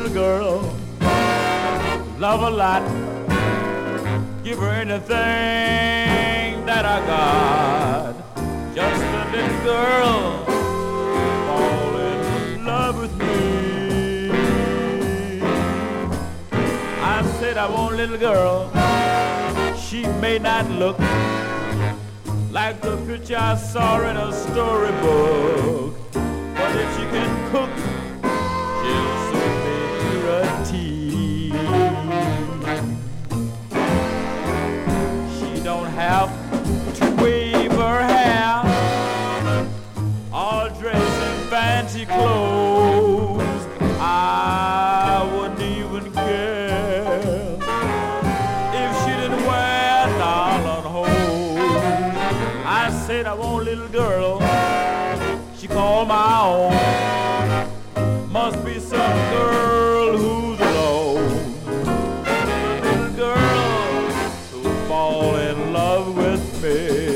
little girl, love a lot, give her anything that I got. Just a little girl, fall in love with me. I said I want a little girl, she may not look like the picture I saw in a storybook, but if she can cook, she'll soon make her a tea. She don't have to wave her hair, all dressed in fancy clothes. I wouldn't even care if she didn't wear nylon hose. I said I want a little girl, she called my own. Must be some girl who's alone. A little girl who fall in love with me.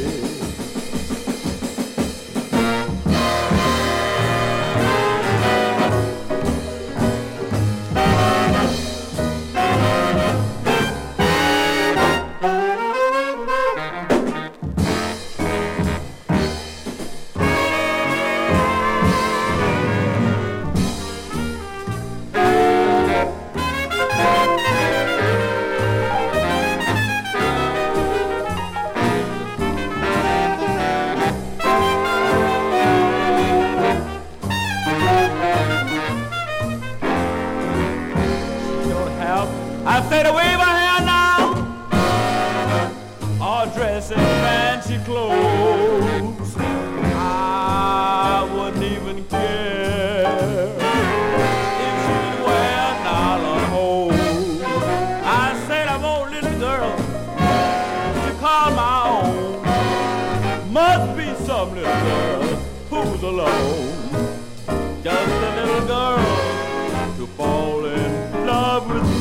I said away my hair now, all dressed in fancy clothes. I wouldn't even care if she didn't wear nylon hose. I said I want a little girl to call my own. Must be some little girl who's alone. Just a little girl to fall in love with me.